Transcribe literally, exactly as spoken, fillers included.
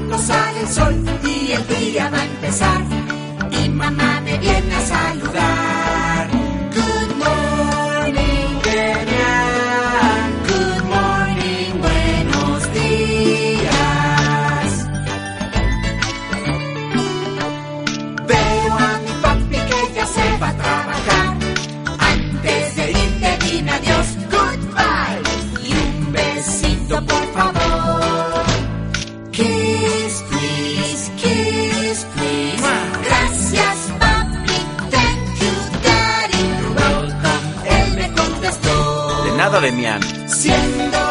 cuando sale el sol y el día va a empezar. Y mamá me viene a saludar. Good morning, Demian. Good morning, buenos días. Veo a mi papi que ya se va a trabajar. Antes de irte dime adiós, goodbye. Y un besito por favor. Kiss, please, kiss, please. Gracias, papi, thank you, daddy. You're welcome, él me contestó. De nada, Demian. Siendo